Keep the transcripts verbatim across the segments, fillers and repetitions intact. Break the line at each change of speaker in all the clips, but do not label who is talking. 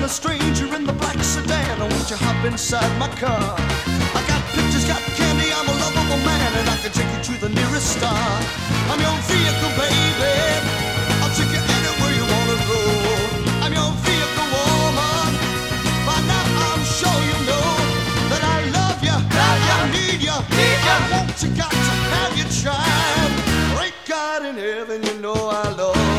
stranger in the black sedan. Won't you hop inside my car? I got pictures, got candy, I'm a lovable man, and I can take you to the nearest star. I'm your vehicle, baby. I'll take you anywhere you wanna go. I'm your vehicle, woman. By now I'm sure you know that I love you, love you. I need you, need you. I want you, got to have your child. Great God in heaven, you know I love you.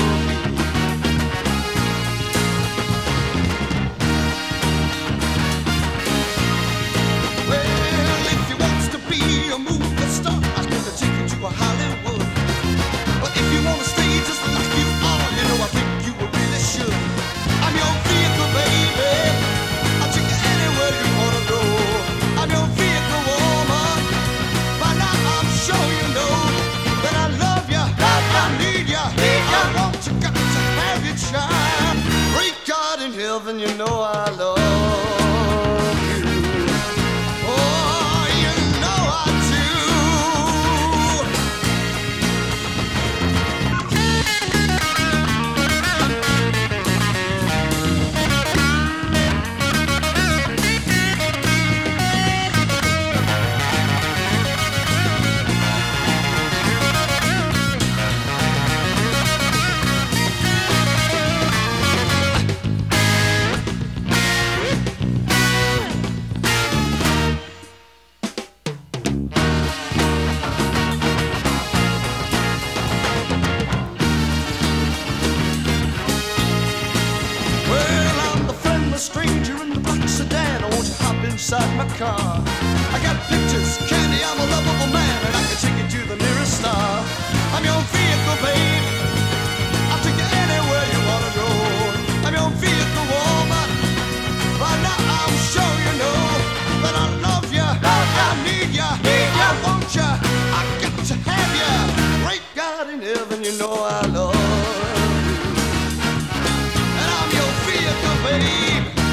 Hollywood. But if you wanna stay just like you are, you know I think you really should. I'm your vehicle, baby. I'll take you anywhere you wanna go. I'm your vehicle, woman. By now I'm sure you know that I love you, love you. I need you, need you. I want you, got to have your child. Great God in heaven, you know I love you. Oh, you know I do. Stranger in the black sedan, won't you hop inside my car? I got pictures, candy, I'm a lovable man, and I can take you to the nearest star. I'm your vehicle, babe. I'll take you anywhere you wanna go. I'm your vehicle, woman. By now I'm sure you know that I love you, love you. I need you, need you. I want you, I got to have you. Great God in heaven, you know I love you. And I'm your vehicle, babe.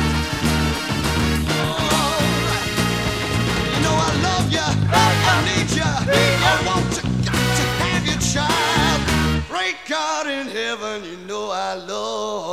I want you, got to have your child. Great God in heaven, you know I love